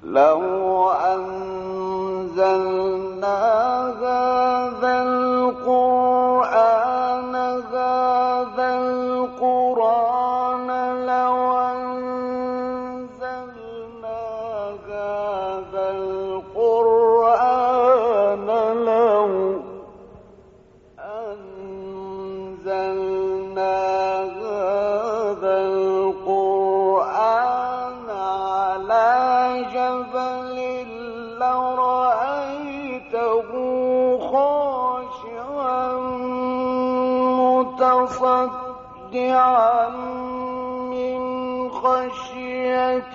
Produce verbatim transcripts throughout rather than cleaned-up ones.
لو انزلنا هذا القرآن هذا القرآن لو انزلنا هذا القرآن لو انزلنا هذا القرآن على جبل لرأيته خاشعا متصدعا من خشية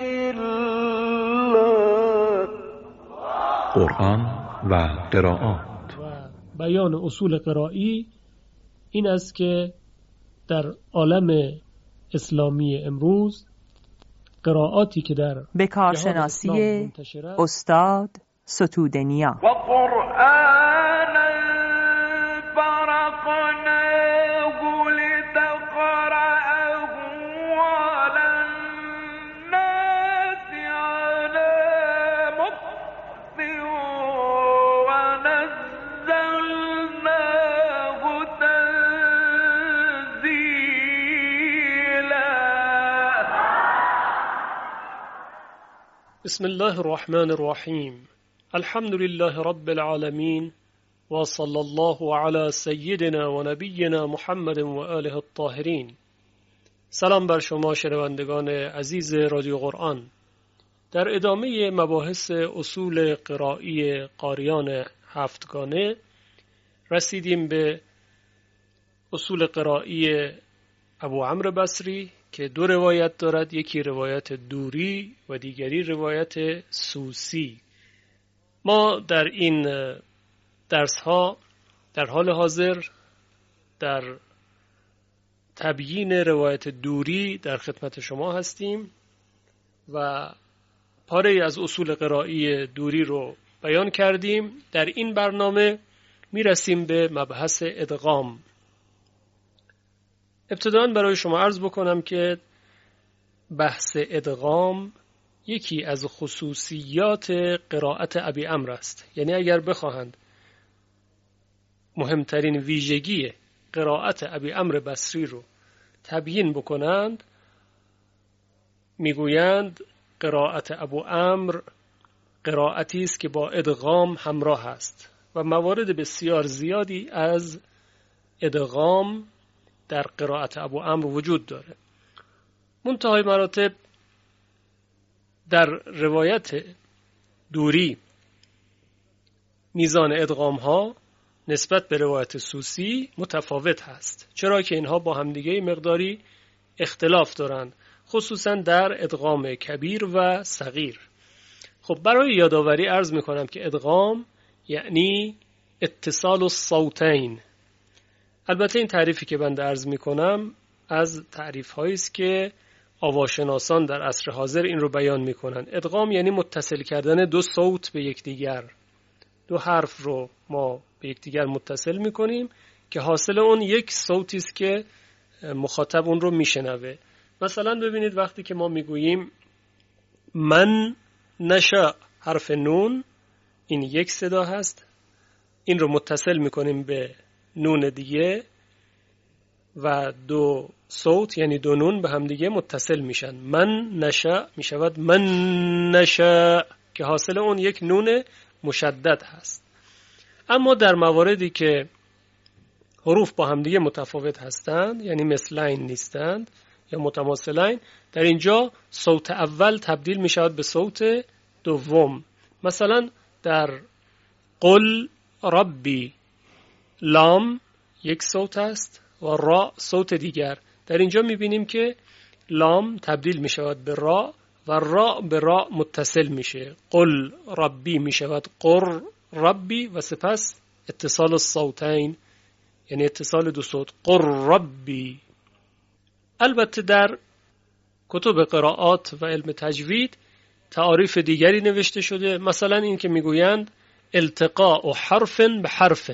الله. قرآن و قرائات و بیان اصول قرایی این است که در عالم اسلامی امروز قرائاتی که در به کارشناسی استاد ستودنیا و قرآن فرقناه لتقرأه على الناس على مكث ونزلناه تنزيلا. بسم الله الرحمن الرحیم. الحمد لله رب العالمین و صلی الله علی سیدنا و نبینا محمد و آله الطاهرین. سلام بر شما شنوندگان عزیز رادیو قرآن. در ادامه مباحث اصول قرایی قاریان هفتگانه رسیدیم به اصول قرایی ابو عمرو بصری که دو روایت دارد، یکی روایت دوری و دیگری روایت سوسی. ما در این درس ها در حال حاضر در تبیین روایت دوری در خدمت شما هستیم و پاره از اصول قرایی دوری رو بیان کردیم. در این برنامه می رسیم به مبحث ادغام. ابتداً برای شما عرض بکنم که بحث ادغام یکی از خصوصیات قرائت ابی عمرو است. یعنی اگر بخواهند مهمترین ویژگی قرائت ابی عمرو بصری رو تبیین بکنند، میگویند قرائت ابو عمرو قرائتی است که با ادغام همراه است و موارد بسیار زیادی از ادغام در قرائت ابو عمرو وجود داره. منتهای مراتب در روایت دوری میزان ادغام ها نسبت به روایت سوسی متفاوت هست، چرا که اینها با همدیگه مقداری اختلاف دارند، خصوصا در ادغام کبیر و صغیر. خب برای یادآوری عرض میکنم که ادغام یعنی اتصال الصوتین. البته این تعریفی که بنده عرض میکنم از تعریف هایی است که آواشناسان در عصر حاضر این رو بیان میکنن. ادغام یعنی متصل کردن دو صوت به یکدیگر، دو حرف رو ما به یکدیگر متصل میکنیم که حاصل اون یک صوتی است که مخاطب اون رو میشنوه. مثلا ببینید وقتی که ما میگوییم من نشا، حرف نون این یک صدا هست، این رو متصل میکنیم به نون دیگه و دو صوت یعنی دو نون به هم دیگه متصل میشن. من نشا میشود من نشا که حاصل اون یک نون مشدد هست. اما در مواردی که حروف با هم دیگه متفاوت هستند، یعنی مثلین نیستند یا متماثلین، در اینجا صوت اول تبدیل میشود به صوت دوم. مثلا در قل ربی لام یک صوت است و را صوت دیگر. در اینجا میبینیم که لام تبدیل میشود به را و را به را متصل میشه. قل ربی میشود قر ربی و سپس اتصال الصوتین یعنی اتصال دو صوت قر ربی. البته در کتب قرائات و علم تجوید تعاریف دیگری نوشته شده، مثلا این که میگویند التقاء حرف به حرف،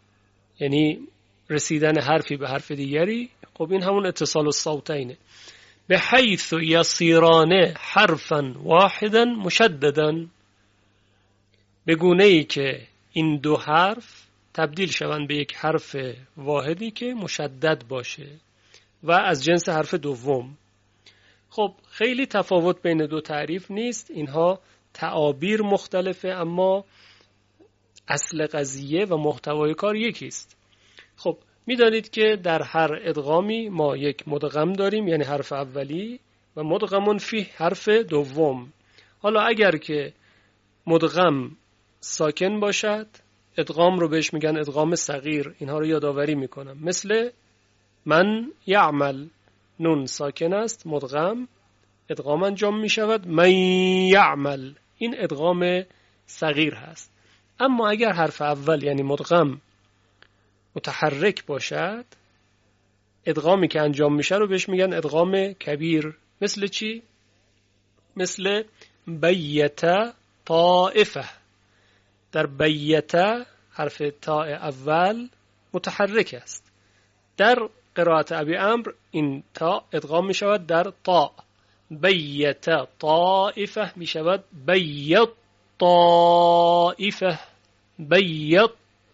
یعنی رسیدن حرفی به حرف دیگری. خب این همون اتصال الصوتینه. به حیث یصیران حرفا واحدا مشددا، به گونه ای که این دو حرف تبدیل شوند به یک حرف واحدی که مشدد باشه و از جنس حرف دوم. خب خیلی تفاوت بین دو تعریف نیست، اینها تعابیر مختلفه اما اصل قضیه و محتوای کار یکیست. خب میدانید که در هر ادغامی ما یک مدغم داریم، یعنی حرف اولی، و مدغمون فی حرف دوم. حالا اگر که مدغم ساکن باشد ادغام رو بهش میگن ادغام صغیر. اینها رو یادآوری میکنم، مثل من یعمل، نون ساکن است، مدغم، ادغام انجام میشود من یعمل، این ادغام صغیر هست. اما اگر حرف اول یعنی مدغم متحرک باشد ادغامی که انجام میشه رو بهش میگن ادغام کبیر. مثل چی؟ مثل بیت طائفه. در بیت حرف تاء اول متحرک است، در قرائت ابی عمرو این تا ادغام می شود در تا. بیت طائفه می شود بیت طائفه، بیت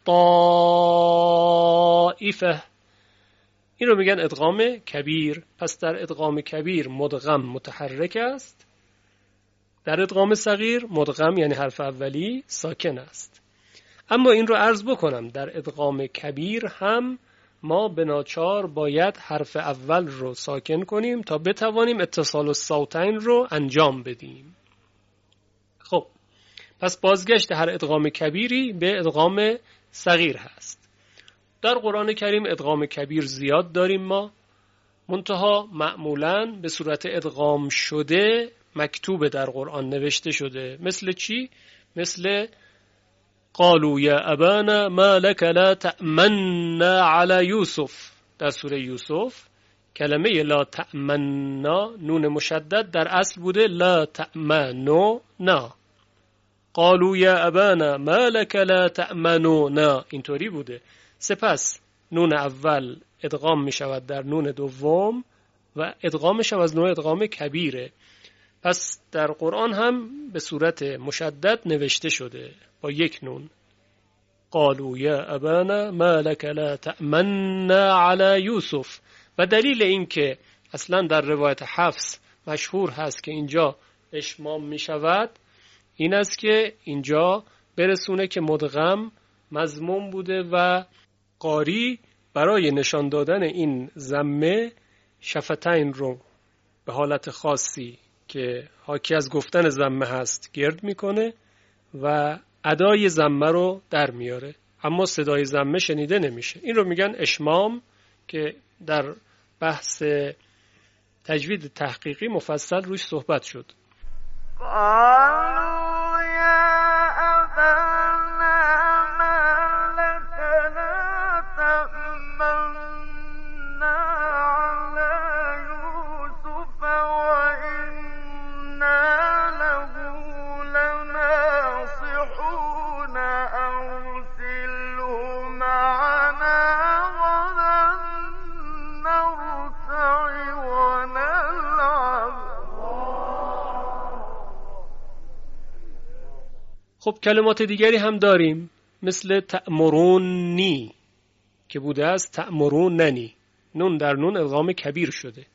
طائفه. این رو میگن ادغام کبیر. پس در ادغام کبیر مدغم متحرک است، در ادغام صغیر مدغم یعنی حرف اولی ساکن است. اما این رو عرض بکنم در ادغام کبیر هم ما به ناچار باید حرف اول رو ساکن کنیم تا بتوانیم اتصال الصوتین رو انجام بدیم. خب پس بازگشت هر ادغام کبیری به ادغام صغیر هست. در قرآن کریم ادغام کبیر زیاد داریم ما، منتها معمولاً به صورت ادغام شده مکتوب در قرآن نوشته شده. مثل چی؟ مثل قالوا یا ابانا ما لك لا تأمنا على یوسف. در سوره یوسف کلمه لا تأمنا نون مشدد در اصل بوده لا تأمنو نا. قالوا یا ابانا ما لك لا تأمنونا، اینطوری بوده. سپس نون اول ادغام می شود در نون دوم و ادغامش هم از نوع ادغام کبیره. پس در قرآن هم به صورت مشدد نوشته شده با یک نون. قالوا یا ابانا ما لك لا تأمنا على یوسف. و دلیل این که اصلا در روایت حفص مشهور هست که اینجا اشمام می شود این است که اینجا برسونه که مدغم مضموم بوده و قاری برای نشان دادن این ضمه شفتین رو به حالت خاصی که حاکی از گفتن ضمه هست گرد میکنه و ادای ضمه رو در میاره، اما صدای ضمه شنیده نمیشه. این رو میگن اشمام که در بحث تجوید تحقیقی مفصل روش صحبت شد. قالوا يا أبانا ما لك لا تأمنا على يوسف وإنا له لناصحون أرسله معنا غدا نرتع ونلعب. خب کلمات دیگری هم داریم مثل تأمرونی که بوده است تأمروننی، نون در نون ادغام کبیر شده.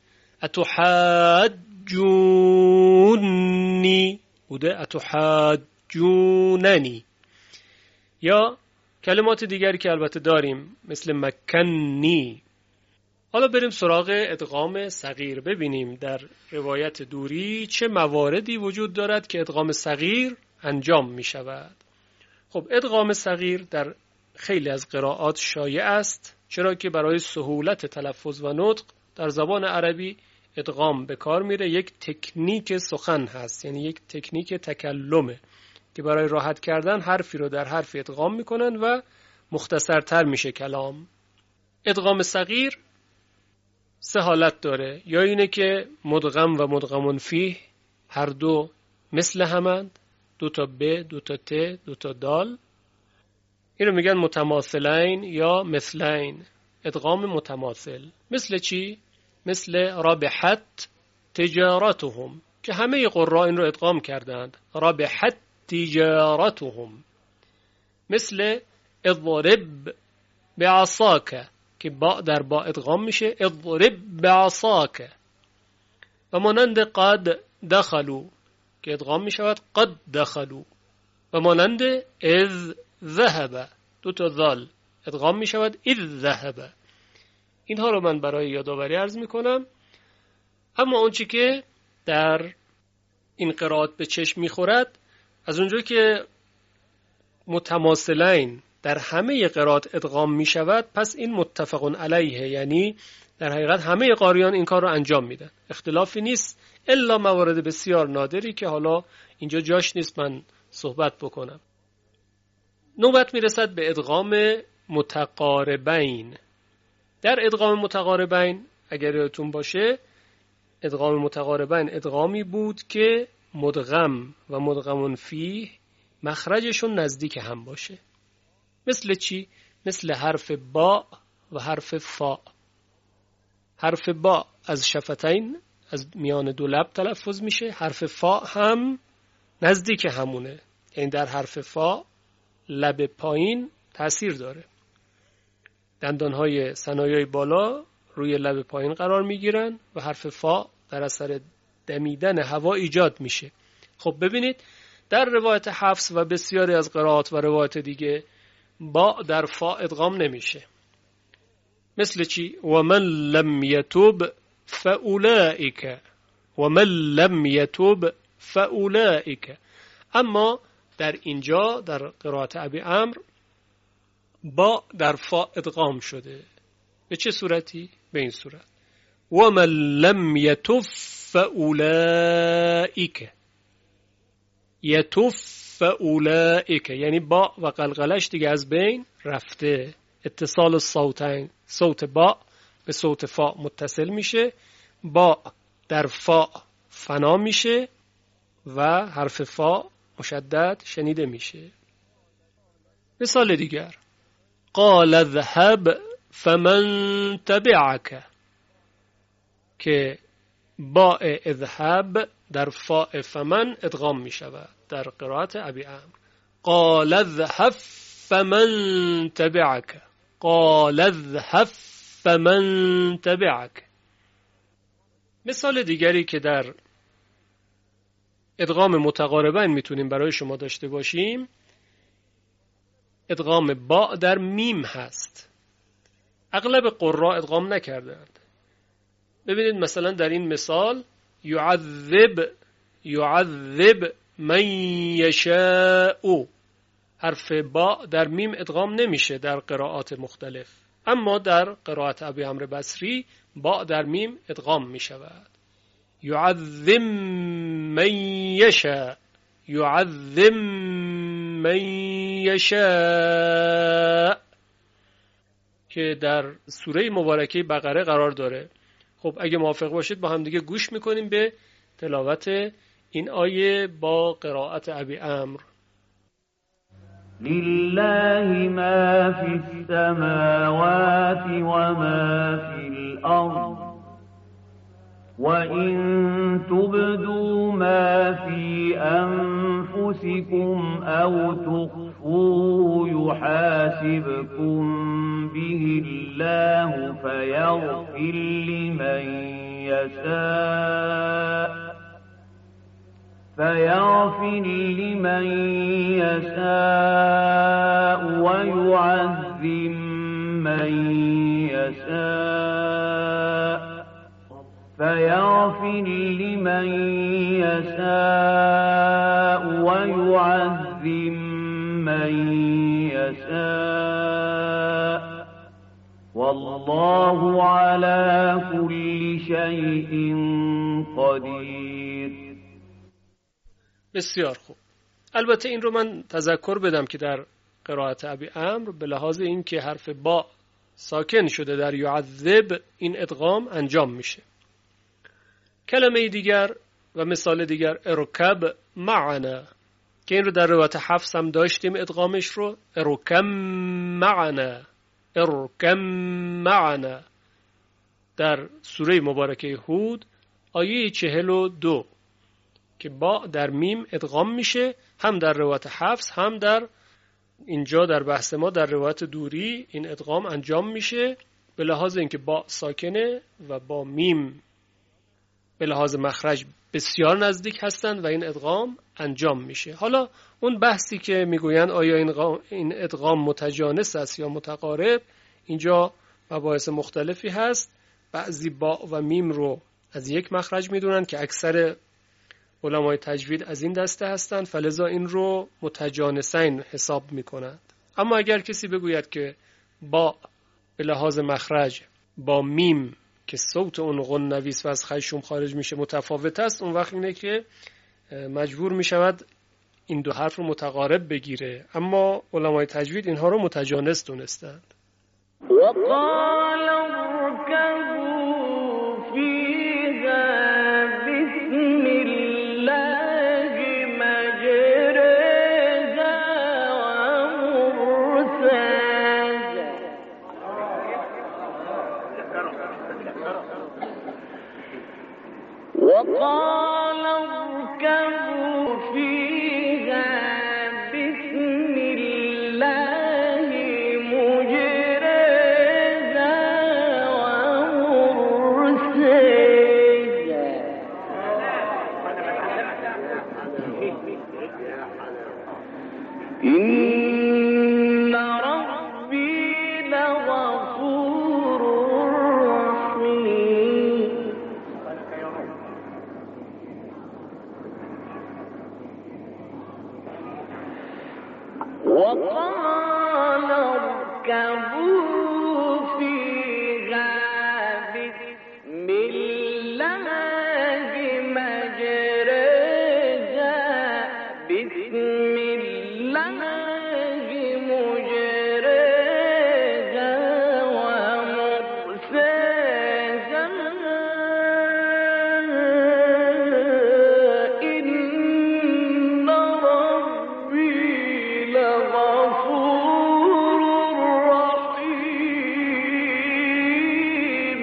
اتحاجونی بوده اتحاجوننی. یا کلمات دیگری که البته داریم مثل مکنی. حالا بریم سراغ ادغام صغیر، ببینیم در روایت دوری چه مواردی وجود دارد که ادغام صغیر انجام می شود. خب ادغام صغیر در خیلی از قرائات شایع است، چرا که برای سهولت تلفظ و نطق در زبان عربی ادغام به کار میره. یک تکنیک سخن هست، یعنی یک تکنیک تکلمه که برای راحت کردن حرفی رو در حرفی ادغام میکنن و مختصرتر میشه کلام. ادغام صغیر سه حالت داره، یا اینه که مدغم و مدغمون فیه هر دو مثل همند، دو تا ب، دو تا ت، دو تا دال، این رو میگن متماثلین یا مثلین، ادغام متماثل. مثل چی؟ مثل رابحت تجارتهم که همه قراء این رو ادغام کردند. ربحت تجارتهم. مثل اضرب بعصاک که با در با ادغام میشه اضرب بعصاک. و مانند قد دخلوا که ادغام میشود قد دخلوا. و مانند اذ ذهب دو تا ذال ادغام میشود اذ ذهب. اینها رو من برای یادآوری عرض میکنم. اما اون چی که در این قرائات به چشم میخورد، از اونجا که متماثلین در همه قرائات ادغام میشود، پس این متفق علیه، یعنی در حقیقت همه قاریان این کار رو انجام میدن، اختلافی نیست الا موارد بسیار نادری که حالا اینجا جاش نیست من صحبت بکنم. نوبت میرسد به ادغام متقاربین. در ادغام متقاربین اگر یادتون باشه، ادغام متقاربین ادغامی بود که مدغم و مدغمون فیه مخرجشون نزدیک هم باشه. مثل چی؟ مثل حرف با و حرف فا. حرف با از شفتین، از میان دو لب تلفظ میشه. حرف فا هم نزدیک همونه، یعنی در حرف فا لب پایین تأثیر داره. دندانهای ثنایای بالا روی لب پایین قرار میگیرن و حرف فا در اثر دمیدن هوا ایجاد میشه. خب ببینید در روایت حفص و بسیاری از قرائات و روایت دیگه با در فا ادغام نمیشه. مثل چی؟ ومن لم یتوب فاولئک، ومن لم یتوب فاولئک. اما در اینجا در قرائت ابی عمرو با در فا ادغام شده. به چه صورتی؟ به این صورت ومن لم یتوب فاولئک، یتوب فاولئک، یعنی با و قلقلش دیگه از بین رفته. اتصال صوتین، صوت با به صوت فا متصل میشه، با در فا فنا میشه و حرف فا مشدد شنیده میشه. مثال دیگر قال اذهب فمن تبعک که با اذهب در فا فمن ادغام میشود در قرائت ابی عمرو. قال اذهب فمن تبعک، قال اذهب فمن تبعک. مثال دیگری که در ادغام متقاربین میتونیم برای شما داشته باشیم، ادغام با در میم هست. اغلب قراء ادغام نکردند. ببینید مثلا در این مثال یعذب، یعذب من یشاء، حرف با در میم ادغام نمیشه در قرائات مختلف، اما در قرائت ابی عمرو بصری با در میم ادغام میشود. یعذب من یشاء، یعذب من یشاء که در سوره مبارکه بقره قرار داره. خب اگه موافق باشید با هم دیگه گوش میکنیم به تلاوت این آیه با قرائت ابی عمرو. لله ما فی السماوات و ما فی الارض وَإِن تُبْدُوا مَا فِي أَنفُسِكُمْ أَوْ تُخْفُوهُ يُحَاسِبْكُم بِهِ اللَّهُ فَيَغْفِرْ لِمَن يَشَاءُ فَيَغْفِرْ لِمَن يَشَاءُ وَيُعَذِّبْ مَن يَشَاءُ فَيَغْفِرْ لِمَن يَشَاءُ وَيُعَذِّبْ مَن يَشَاءُ وَاللَّهُ عَلَى كُلِّ شَيْءٍ قَدِيرٌ. بسیار خوب. البته این رو من تذکر بدم که در قرائت ابی عمرو به لحاظ این که حرف با ساکن شده در یعذب این ادغام انجام میشه. کلمه دیگر و مثال دیگر ارکب معنا که این رو در روایت حفص هم داشتیم ادغامش رو، ارکم معنا، ارکم معنا. در سوره مبارکه هود آیه چهل و دو که با در میم ادغام میشه، هم در روایت حفص هم در اینجا در بحث ما در روایت دوری این ادغام انجام میشه، به لحاظ اینکه با ساکنه و با میم به لحاظ مخرج بسیار نزدیک هستند و این ادغام انجام میشه. حالا اون بحثی که میگویند آیا این ادغام متجانس است یا متقارب، اینجا مباحث مختلفی هست. بعضی با و میم رو از یک مخرج میدونن که اکثر علمای تجوید از این دسته هستند، فلذا این رو متجانسین حساب میکنند. اما اگر کسی بگوید که با به لحاظ مخرج با میم که صوت اون غنویس و از خیشوم خارج میشه متفاوت است، اون وقت اینه که مجبور میشود این دو حرف رو متقارب بگیره. اما علمای تجوید اینها رو متجانس دونستند. وقال اركبوا فيها بسم الله مجريها ومرساها وقال اركبوا فيها بسم الله مجريها ومرساها إن ربي لغفور رحيم وقال اركبوا فيها بسم الله مجريها بسم الله مجريها ومرساها إن ربي لغفور رحيم.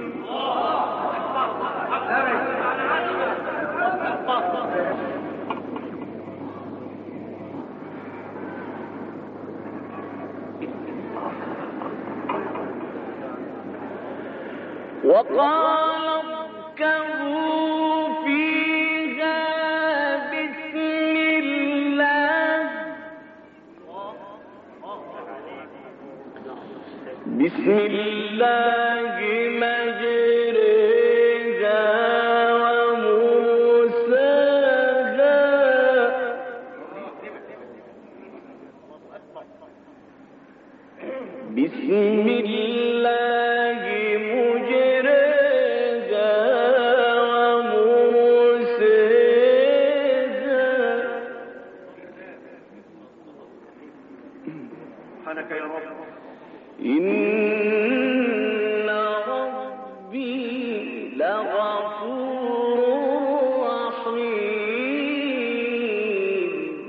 وقال اركبوا فيها بسم الله بسم الله مجريها ومرساها بسم الله مجريها ومرساها سبحانك يا رب إن ربي لغفور رحيم.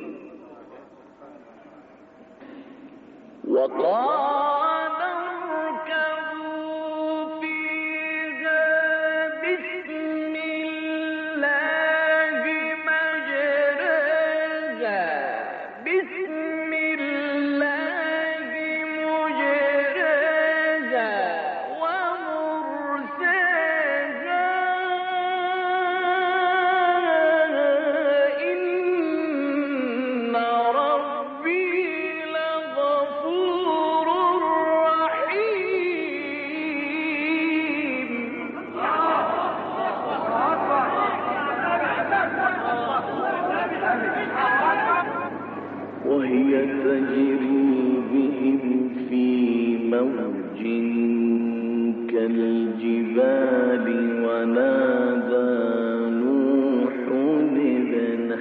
وقال اركبوا فيها بسم الله مجريها بسم الله مجريها ومرساها إن ربي لغفور رحيم. وهي تجري بهم في موج كالجبال ونادى نوح ابنه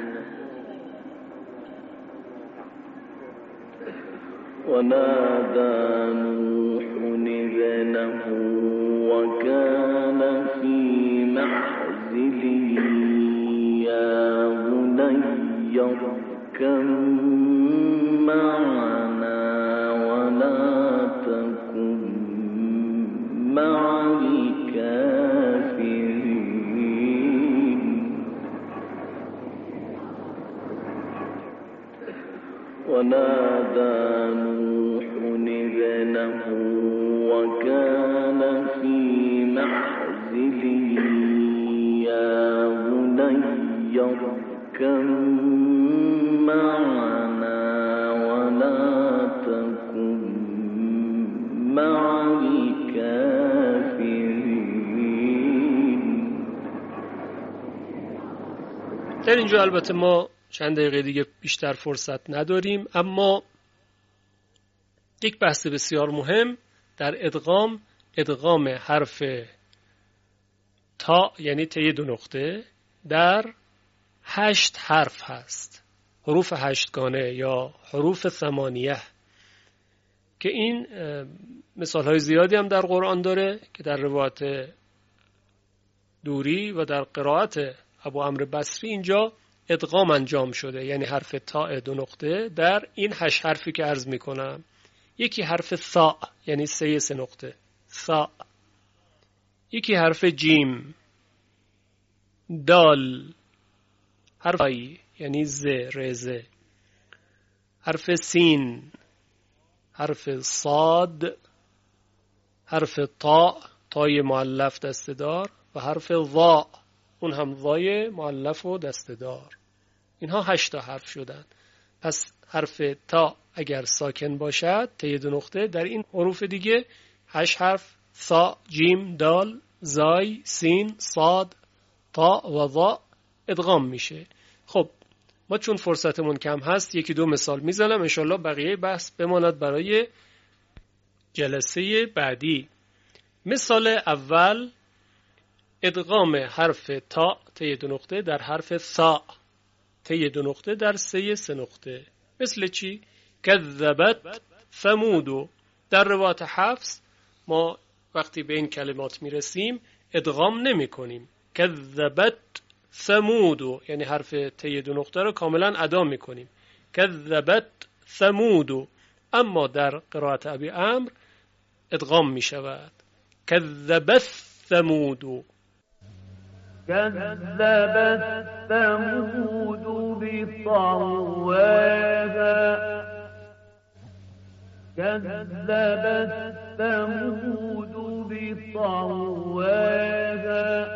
ونادى نوح ابنه وكان في محزن يا بني اركب معنا ولا تكن مع الكافرين. ونادى نوح ابنه وكان في معزل يا بني اركب معنا ولا تكن مع الكافرين. در اینجا البته ما چند دقیقه دیگه بیشتر فرصت نداریم، اما یک بحث بسیار مهم در ادغام، ادغام حرف تا یعنی طی دو نقطه در هشت حرف هست، حروف هشتگانه یا حروف ثمانیه، که این مثال های زیادی هم در قرآن داره که در روایت دوری و در قرائت ابو عمرو بصری اینجا ادغام انجام شده، یعنی حرف تا دو نقطه در این هشت حرفی که عرض می کنم. یکی حرف ثا یعنی سه سه نقطه ثا، یکی حرف جیم، دال، حرف ای یعنی ز رزه، حرف سین، حرف صاد، حرف تا تای مؤلف دسته‌دار و حرف ضا اون هم ضای مؤلف و دسته‌دار. اینها هشت تا حرف شدن. پس حرف تا اگر ساکن باشد طی دو نقطه در این حروف دیگه هشت حرف ثا، جیم، دال، زای، سین، صاد، تا و ضا ادغام میشه. خب ما چون فرصتمون کم هست یکی دو مثال میزنم، انشالله بقیه بحث بماند برای جلسه بعدی. مثال اول ادغام حرف تا طی دو نقطه در حرف ثا طی دو نقطه در سه سه نقطه. مثل چی؟ کذبت ثمود. در روایت حفص ما وقتی به این کلمات میرسیم ادغام نمی کنیم. کذبت ثمود یعنی حرف طی دو نقطه رو کاملا ادا می کنیم. کذبت ثمود. اما در قرائت ابی عمرو ادغام می شود. کذبت ثمود. كذبت ثمود بطغواها كذبت ثمود بطغواها.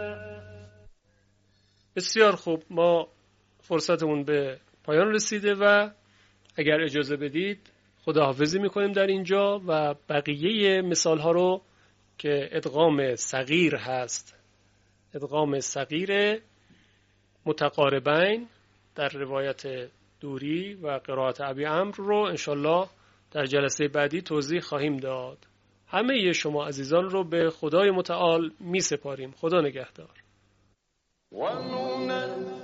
بسیار خوب، ما فرصتمون به پایان رسیده و اگر اجازه بدید خداحافظی میکنیم در اینجا و بقیه مثال ها رو که ادغام صغیر هست، ادغام صغیر متقاربین در روایت دوری و قرائت ابی عمرو رو انشالله در جلسه بعدی توضیح خواهیم داد. همه شما عزیزان رو به خدای متعال می سپاریم. خدا نگهدار.